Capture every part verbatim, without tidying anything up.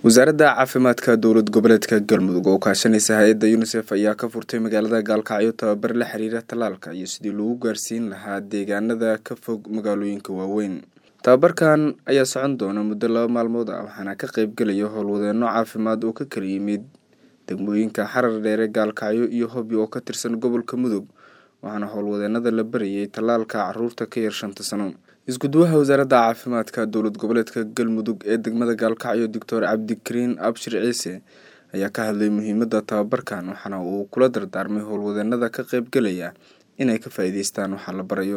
wasaaradda caafimaadka dowlad goboleedka galmudug oo kaashanaysa hay'adda UNICEF ayaa ka furtay magaalada gaalkacyo tababar la xiriira talaalka iyo sidii loogu gaarsiin lahaa deegaanada ka fog magaalooyinka waaweyn. tababarkan ayaa socon doona muddo laba maalmood ah waxaana ka qayb galaya howlwadeenno caafimaad oo ka kala yimid degmooyinka Xarar Dheere, Gaalkacyo iyo Hobyo oo ka tirsan gobolka Mudug, waxaana howlwadeennada la barayay talaalka carruurta ka yar shanta sano. iskuduwaha wasaaradda caafimaadka dowlad goboleedka galmudug ee degmada Gaalkacyo Doctor Cabdikariin Abshir Ciise ayaa ka hadlay muhiimadda tababarkan, waxaana uu kula dardaarmay howlwadeennada ka qayb galaya inay ka faa'iideystaan waxa la barayo.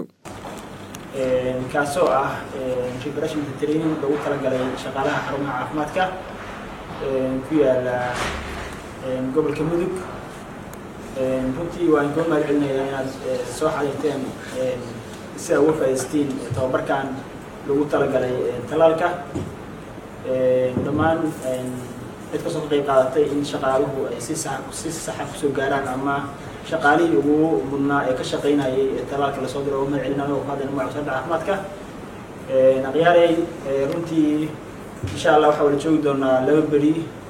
ee kaasoo ah preparation training lagu talagalay shaqaalaha xarumaha caafimaadka ee ku yaala gobolka Mudug. ee runtii waan ku mahadcelinayaa inaad soo xadirteen si ay uga faa'iideystaan tababarkan lagu talagalay talaalka. ee dhammaan cid ka soo qayb qaadatay in shaqaaluhu ay si sax si sax ah soo gaaraan ama shaqaalihii ugu mudnaa ee ka shaqeynayay talaalka la soo diray oo mahadcelinayo oo hadana wasaaradda caafimaadka. ee aqyaaray runtii insha Allah waxa wada joogi doonaa laba beri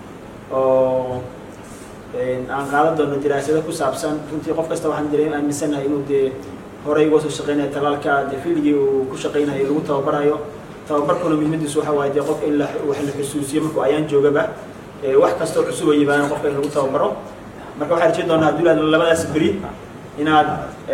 oo aan qaadan doono diraasado ku saabsan runtii qof kasta waxaan dareemaa aaminsannahay inuu dee horey uga soo shaqeynaya talaalka defiiligi uu ku shaqeynayo lagu tababarayo. tababarkuna muhiimadiisu waxa waaye qof in la wax la xusuusiyo markuu ayaan joogaba ee wax kasta oo cusub ay yibaan qofka in lagu tababaro. marka waxaan rajay doonaa duulada labadaas beri inaad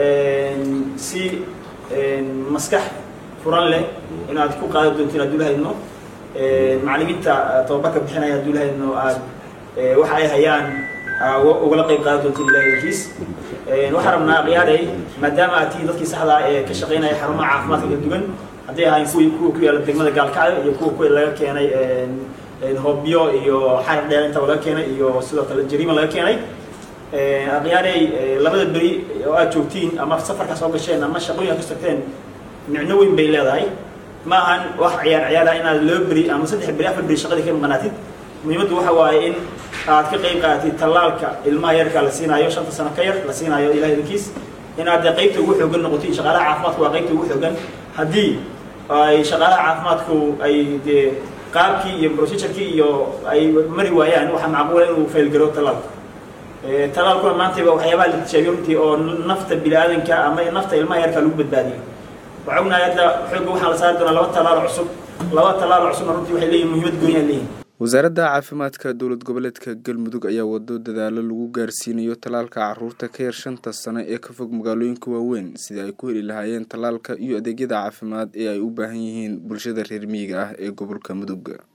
si maskax furan leh inaad ku qaadi doonto inaad duulahayno macallimiinta tababarka bixinaya duulahayno aad waxa ay hayaan uga qayb qaadi doonto ilaahiis. waxaan rabnaa qiyaaday maadaama aad tihiin dadkii saxda ah ee ka shaqeynaya xarumaha caafimaadka kala duwan, haddii ahayn kuwii kuwa ku yaala degmada Gaalkacyo iyo kuwa kuwa laga keenay Hobyo iyo Xarar Dheere inta laga keenay iyo sidoo kale Jariima laga keenay. aqyaaday labada beri oo aad joogtiin ama safarka soo gasheen ama shaqooyin ka tagteen micno weyn bay leedahay. ma ahan wax ciyaar ciyaar ah inaad laba beri ama saddex beri afar beri shaqadii ka maqnaatid. muhiimaddu waxa waaye in aad ka qayb qaadatid talaalka ilmaha yarka la siinayo shanta sano ka yar la siinayo ilaahay idinkiis inaad qaybta ugu xoogan noqotid. shaqaalaha caafimaadku waa qaybta ugu xoogan. haddii ay shaqaalaha caafimaadku ay dee qaabkii iyo procedure-kii iyo ay mari waayaan waxa macquul ah inuu fail garo talaalka. ee talaalkuna maanta waxyaabaha la tijaabiyay runtii oo nafta bini'aadanka ama nafta ilmaha yarka lagu badbaadiyo. waxaan ognahay hadda xoog waxaa la saari doonaa laba talaal cusub laba talaal cusub runtii waxay leeyihiin muhiimad gooni ah leeyihiin. wasaaradda caafimaadka dowlad goboleedka galmudug ayaa wado dadaalo lagu gaarsiinayo talaalka carruurta ka yar shanta sano ee ka fog magaalooyinka waaweyn sidii ay ku heli lahaayeen talaalka iyo adeegyada caafimaad ee ay u baahan yihiin bulshada reer miyiga ah ee gobolka Mudug.